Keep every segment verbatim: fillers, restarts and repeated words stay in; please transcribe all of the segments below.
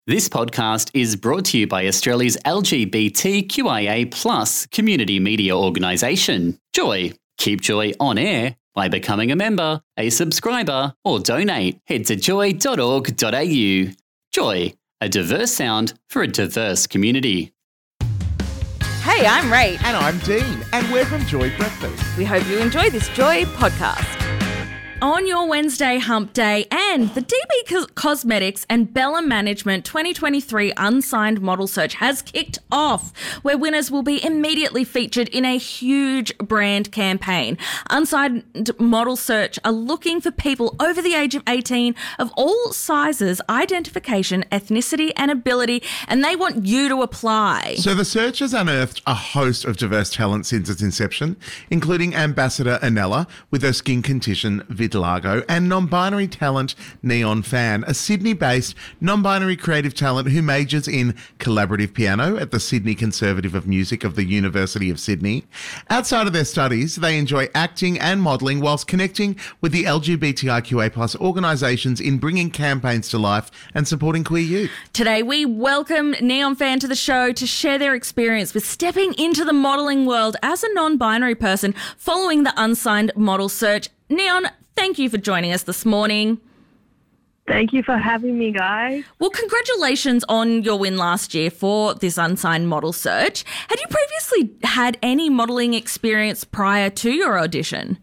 This podcast is brought to you by Australia's L G B T Q I A plus community media organisation, Joy. Keep Joy on air by becoming a member, a subscriber, or donate. Head to joy dot org dot a u. Joy, a diverse sound for a diverse community. Hey, I'm Rach. And I'm Dean, and we're from Joy Breakfast. We hope you enjoy this Joy podcast. On your Wednesday hump day, and the D B Cos- Cosmetics and Bella Management twenty twenty-three Unsigned Model Search has kicked off, where winners will be immediately featured in a huge brand campaign. Unsigned Model Search are looking for people over the age of eighteen of all sizes, identification, ethnicity and ability, and they want you to apply. So the search has unearthed a host of diverse talent since its inception, including Ambassador Anella with her skin condition vitiligo, and non-binary talent Neon Fan, a Sydney-based non-binary creative talent who majors in collaborative piano at the Sydney Conservative of Music of the University of Sydney. Outside of their studies, they enjoy acting and modelling whilst connecting with the L G B T I Q A plus organisations in bringing campaigns to life and supporting queer youth. Today, we welcome Neon Fan to the show to share their experience with stepping into the modelling world as a non-binary person following the Unsigned Model Search. Neon, thank you for joining us this morning. Thank you for having me, guys. Well, congratulations on your win last year for this Unsigned Model Search. Had you previously had any modelling experience prior to your audition?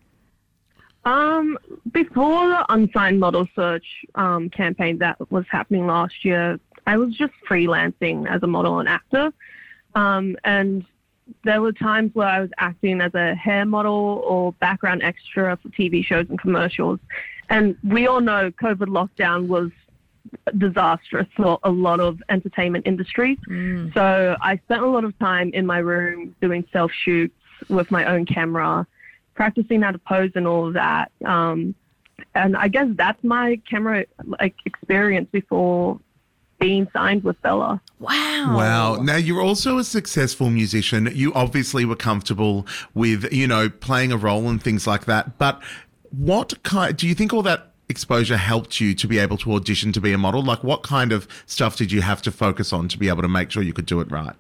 Um, before the Unsigned Model Search um, campaign that was happening last year, I was just freelancing as a model and actor. Um, and there were times where I was acting as a hair model or background extra for T V shows and commercials. And we all know COVID lockdown was disastrous for a lot of entertainment industries. Mm. So I spent a lot of time in my room doing self-shoots with my own camera, practicing how to pose and all of that. Um, and I guess that's my camera like experience before being signed with Bella. Wow. Wow. Now, you're also a successful musician. You obviously were comfortable with, you know, playing a role and things like that. But what kind, do you think all that exposure helped you to be able to audition to be a model? Like, what kind of stuff did you have to focus on to be able to make sure you could do it right?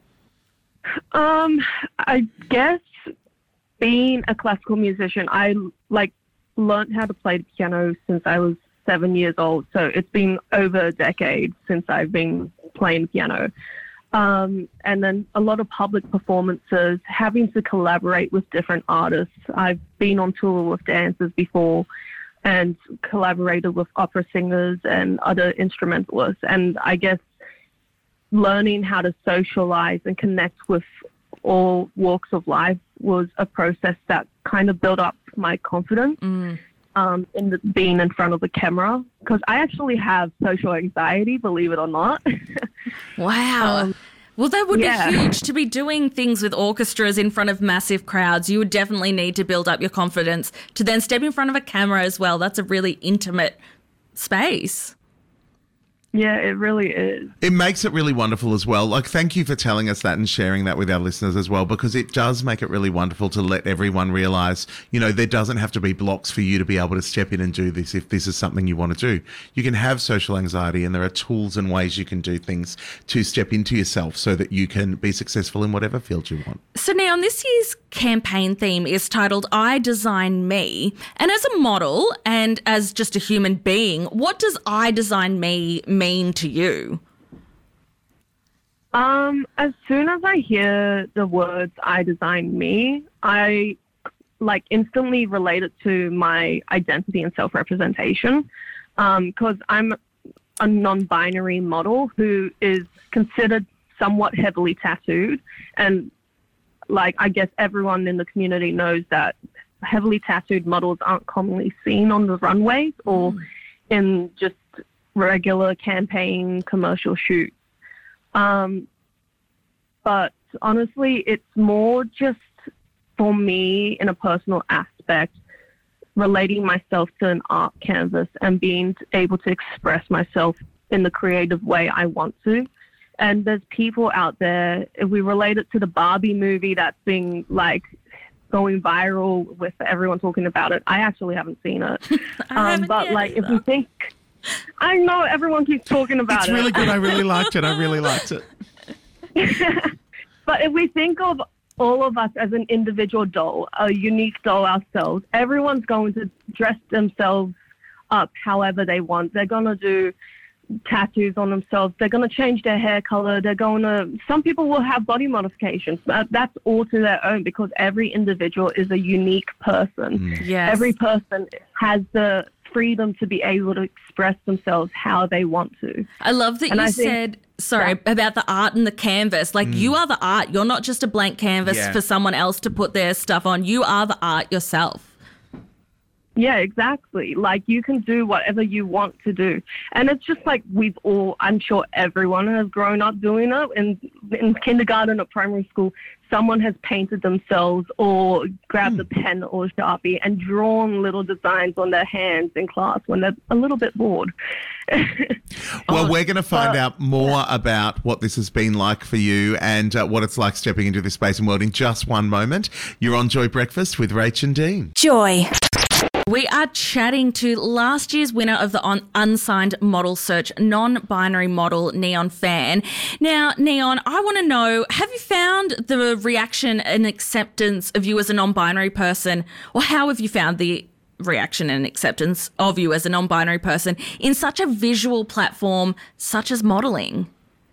Um, I guess being a classical musician, I, like, learned how to play the piano since I was seven years old. So it's been over a decade since I've been playing piano. Um, and then a lot of public performances, having to collaborate with different artists. I've been on tour with dancers before and collaborated with opera singers and other instrumentalists. And I guess learning how to socialize and connect with all walks of life was a process that kind of built up my confidence. Mm. Um, in the, being in front of the camera, because I actually have social anxiety, believe it or not. Wow. Um, well, that would yeah. be huge to be doing things with orchestras in front of massive crowds. You would definitely need to build up your confidence to then step in front of a camera as well. That's a really intimate space. Yeah, it really is. It makes it really wonderful as well. Like, thank you for telling us that and sharing that with our listeners as well, because it does make it really wonderful to let everyone realise, you know, there doesn't have to be blocks for you to be able to step in and do this if this is something you want to do. You can have social anxiety and there are tools and ways you can do things to step into yourself so that you can be successful in whatever field you want. So now this year's campaign theme is titled I Design Me. And as a model and as just a human being, what does I Design Me mean to you? Um, as soon as I hear the words I Design Me, I like instantly relate it to my identity and self-representation. Um, because I'm a non-binary model who is considered somewhat heavily tattooed, and like, I guess everyone in the community knows that heavily tattooed models aren't commonly seen on the runways or mm. in just regular campaign commercial shoots. Um, but honestly, it's more just for me in a personal aspect, relating myself to an art canvas and being able to express myself in the creative way I want to. And there's people out there, if we relate it to the Barbie movie that's being like going viral with everyone talking about it. I actually haven't seen it. I um, but like, if we think, I know everyone keeps talking about It's it. really good. I really liked it. I really liked it. But if we think of all of us as an individual doll, a unique doll ourselves, everyone's going to dress themselves up however they want. They're going to do tattoos on themselves. They're going to change their hair color. They're going to, some people will have body modifications. But that's all to their own because every individual is a unique person. Yes. Every person has the freedom to be able to express themselves how they want to. I love that And you I think- said, sorry, Yeah. about the art and the canvas. Like, you are the art. You're not just a blank canvas Yeah. for someone else to put their stuff on. You are the art yourself. Yeah, exactly. Like, you can do whatever you want to do. And it's just like we've all, I'm sure everyone has grown up doing it. In, in kindergarten or primary school, someone has painted themselves or grabbed a pen or a Sharpie and drawn little designs on their hands in class when they're a little bit bored. Well, we're going to find but- out more about what this has been like for you and uh, what it's like stepping into this space and world in just one moment. You're on Joy Breakfast with Rach and Dean. Joy. We are chatting to last year's winner of the on- unsigned model search, non-binary model Neon Fan. Now, Neon, I want to know, have you found the reaction and acceptance of you as a non-binary person, or how have you found the reaction and acceptance of you as a non-binary person in such a visual platform such as modelling?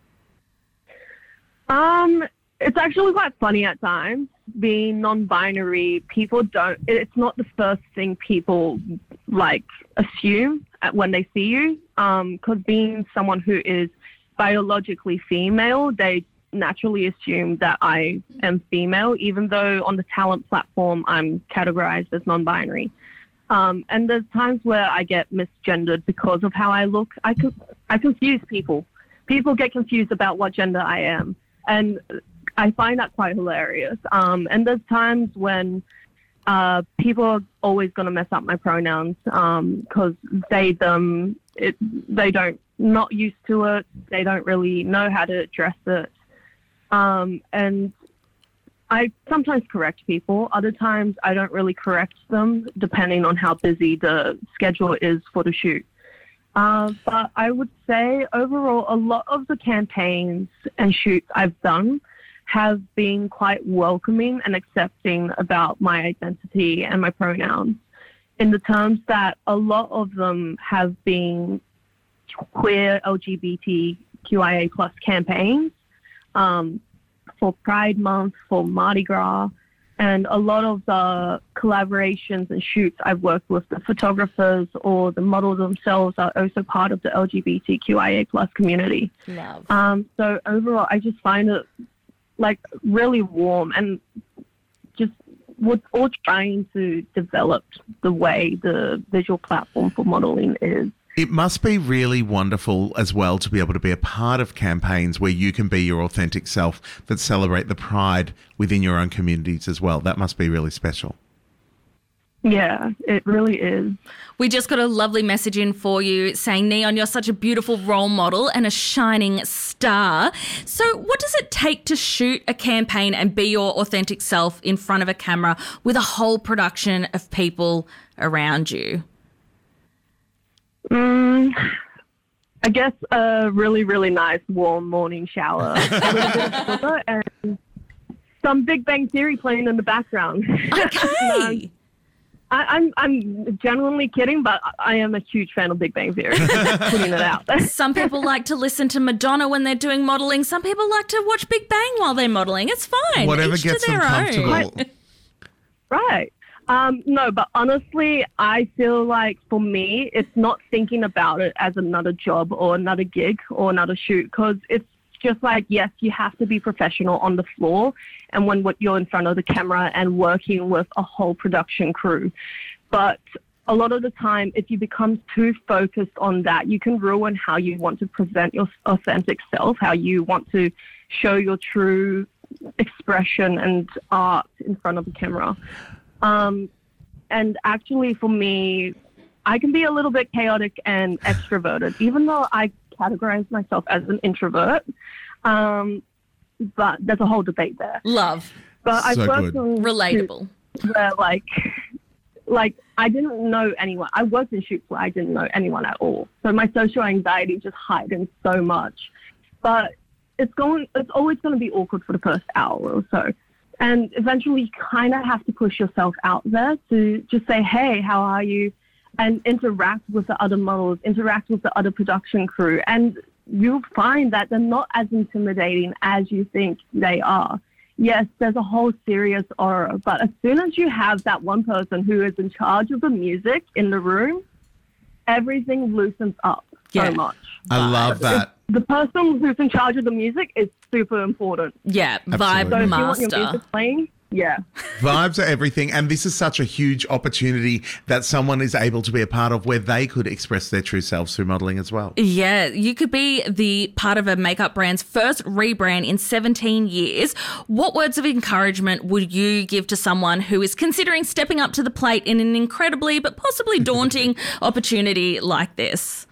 Um, it's actually quite funny at times. Being non-binary, people don't, it's not the first thing people like assume at when they see you. Um, cause being someone who is biologically female, they naturally assume that I am female, even though on the talent platform, I'm categorized as non-binary. Um, and there's times where I get misgendered because of how I look. I, co- I confuse people. People get confused about what gender I am. And I find that quite hilarious. Um, and there's times when uh, people are always going to mess up my pronouns because um, they, them, it, they don't, not used to it. They don't really know how to address it. Um, and I sometimes correct people. Other times I don't really correct them depending on how busy the schedule is for the shoot. Uh, but I would say overall, a lot of the campaigns and shoots I've done have been quite welcoming and accepting about my identity and my pronouns, in the terms that a lot of them have been queer L G B T Q I A plus campaigns um, for Pride Month, for Mardi Gras, and a lot of the collaborations and shoots I've worked with, the photographers or the models themselves are also part of the L G B T Q I A plus community. Love. Um, so overall, I just find it like really warm, and just we're all trying to develop the way the visual platform for modeling is. It must be really wonderful as well to be able to be a part of campaigns where you can be your authentic self that celebrate the pride within your own communities as well. That must be really special. Yeah, it really is. We just got a lovely message in for you saying, Neon, you're such a beautiful role model and a shining star. So what does it take to shoot a campaign and be your authentic self in front of a camera with a whole production of people around you? Mm, I guess a really, really nice warm morning shower, a little bit of sugar, and some Big Bang Theory playing in the background. Okay. I, I'm I'm genuinely kidding, but I am a huge fan of Big Bang Theory. Putting it out. Some people like to listen to Madonna when they're doing modelling. Some people like to watch Big Bang while they're modelling. It's fine. Whatever Each gets to them their comfortable. own. Right. Um, no, but honestly, I feel like for me, it's not thinking about it as another job or another gig or another shoot, because it's just like, yes, you have to be professional on the floor and when you're in front of the camera and working with a whole production crew. But a lot of the time, if you become too focused on that, you can ruin how you want to present your authentic self, how you want to show your true expression and art in front of the camera. Um, and actually for me, I can be a little bit chaotic and extroverted, even though I categorize myself as an introvert. Um, but there's a whole debate there. Love. But I've So worked good. on Relatable. shoots where, like, like, I didn't know anyone. I worked in shoots where I didn't know anyone at all. So my social anxiety just heightened so much. But it's going, it's always going to be awkward for the first hour or so. And eventually you kind of have to push yourself out there to just say, hey, how are you? And interact with the other models, interact with the other production crew. And you'll find that they're not as intimidating as you think they are. Yes, there's a whole serious aura, but as soon as you have that one person who is in charge of the music in the room, everything loosens up Yeah. so much. I love that. The person who's in charge of the music is super important. Yeah, Absolutely. vibe So if you want master. your music playing, yeah. Vibes are everything. And this is such a huge opportunity that someone is able to be a part of where they could express their true selves through modelling as well. Yeah, you could be the part of a makeup brand's first rebrand in seventeen years. What words of encouragement would you give to someone who is considering stepping up to the plate in an incredibly but possibly daunting opportunity like this?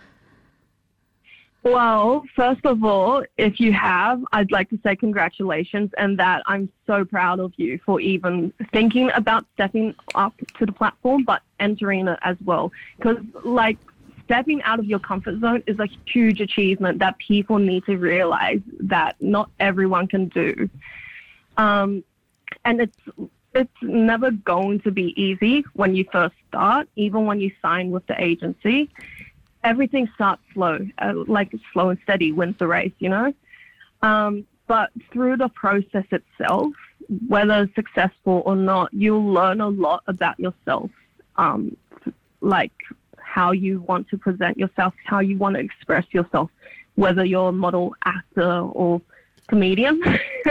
Well, first of all, if you have, I'd like to say congratulations and that I'm so proud of you for even thinking about stepping up to the platform, but entering it as well. Because, like, stepping out of your comfort zone is a huge achievement that people need to realize that not everyone can do. Um, and it's it's never going to be easy when you first start, even when you sign with the agency. Everything starts slow, uh, like slow and steady wins the race, you know? Um, but through the process itself, whether successful or not, you'll learn a lot about yourself, um, like how you want to present yourself, how you want to express yourself, whether you're a model, actor, or comedian.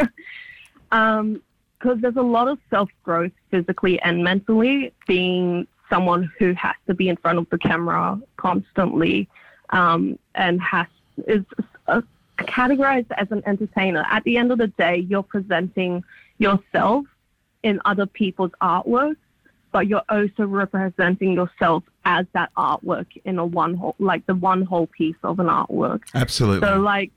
um, because there's a lot of self-growth physically and mentally, being someone who has to be in front of the camera constantly um, and has is uh, categorized as an entertainer. At the end of the day, you're presenting yourself in other people's artwork, but you're also representing yourself as that artwork in a one whole, like the one whole piece of an artwork. Absolutely. So, like,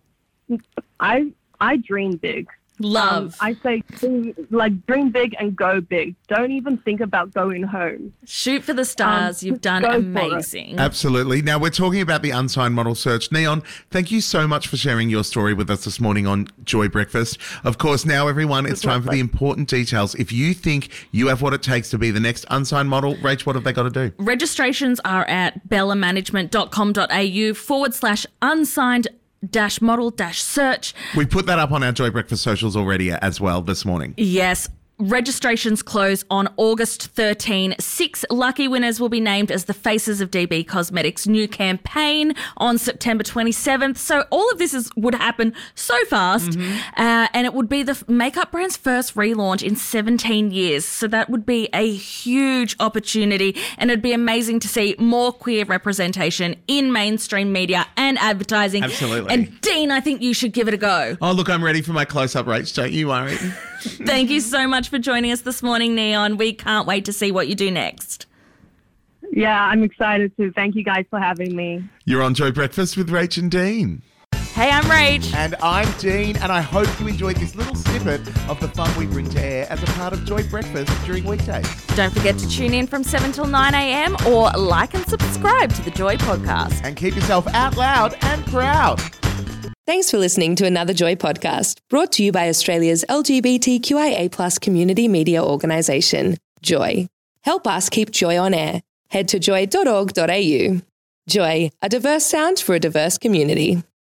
I I dream big. Love. Um, I say, like, dream big and go big. Don't even think about going home. Shoot for the stars. Um, You've done go for it. amazing. Absolutely. Now, we're talking about the unsigned model search. Neon, thank you so much for sharing your story with us this morning on Joy Breakfast. Of course, now, everyone, it's time for the important details. If you think you have what it takes to be the next unsigned model, Rach, what have they got to do? Registrations are at bellamanagement.com.au forward slash unsigned dash model dash search. We put that up on our Joy Breakfast socials already as well this morning. Yes. Registrations close on August thirteenth. Six lucky winners will be named as the faces of D B Cosmetics' new campaign on September twenty-seventh. So all of this is would happen so fast, mm-hmm. uh, and it would be the makeup brand's first relaunch in seventeen years. So that would be a huge opportunity, and it'd be amazing to see more queer representation in mainstream media and advertising. Absolutely. And Dean, I think you should give it a go. Oh, look, I'm ready for my close-up, Rach. Don't you worry. Thank you so much for joining us this morning, Neon. We can't wait to see what you do next. Yeah, I'm excited to. Thank you guys for having me. You're on Joy Breakfast with Rach and Dean. Hey, I'm Rach. And I'm Dean, and I hope you enjoyed this little snippet of the fun we bring to air as a part of Joy Breakfast during weekdays. Don't forget to tune in from seven till nine a.m. or like and subscribe to the Joy podcast. And keep yourself out loud and proud. Thanks for listening to another Joy podcast, brought to you by Australia's L G B T Q I A plus community media organisation, Joy. Help us keep Joy on air. Head to joy dot org dot a u. Joy, a diverse sound for a diverse community.